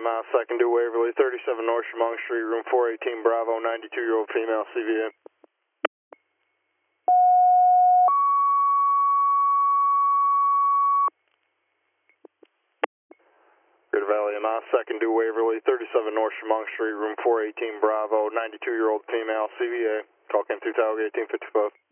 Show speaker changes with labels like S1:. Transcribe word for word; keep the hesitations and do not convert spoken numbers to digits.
S1: mile second to Waverly, thirty-seven North Chemung Street, room four eighteen Bravo, ninety-two-year-old female, C V A. Greater Valley, a mile second to Waverly, thirty-seven North Chemung Street, room four eighteen Bravo, ninety-two-year-old female, C V A. Call came through Tower eighteen fifty-five.